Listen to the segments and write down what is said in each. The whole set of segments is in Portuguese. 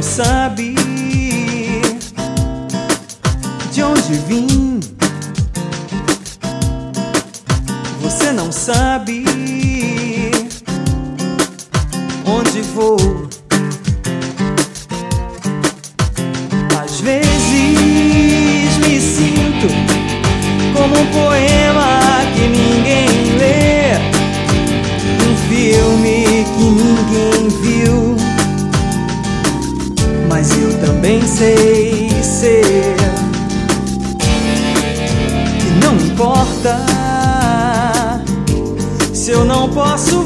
sabe de onde vim. Você não sabe onde vou. Às vezes me sinto como um poema que ninguém lê, um filme que ninguém viu. Mas eu também sei ser que não importa se eu não posso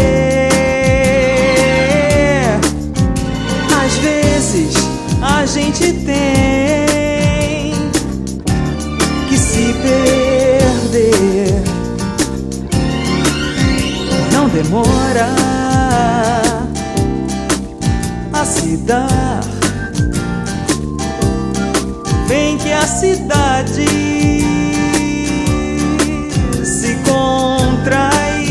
ver. Às vezes a gente tem que se perder. Não demora a se dar. Vem que a cidade se contrai.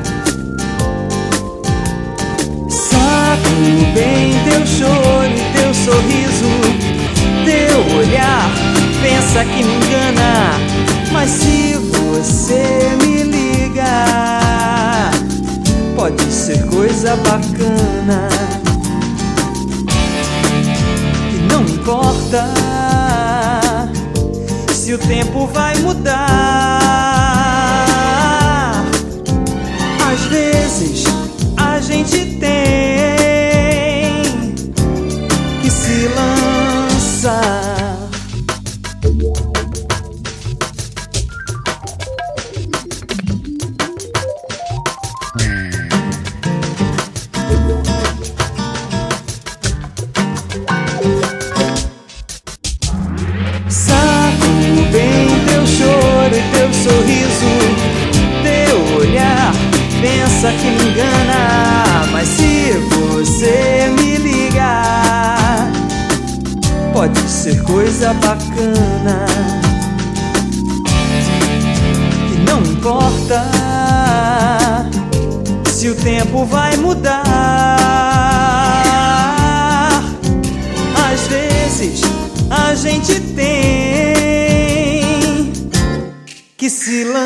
Saco bem teu choro e teu sorriso, teu olhar pensa que me engana. Mas se você me liga, pode ser coisa bacana. E não importa se o tempo vai mudar. Às vezes a gente tem que se lançar. Sorriso, teu olhar pensa que me engana. Mas se você me ligar, pode ser coisa bacana. E não importa se o tempo vai mudar. Às vezes a gente tem que se lançar.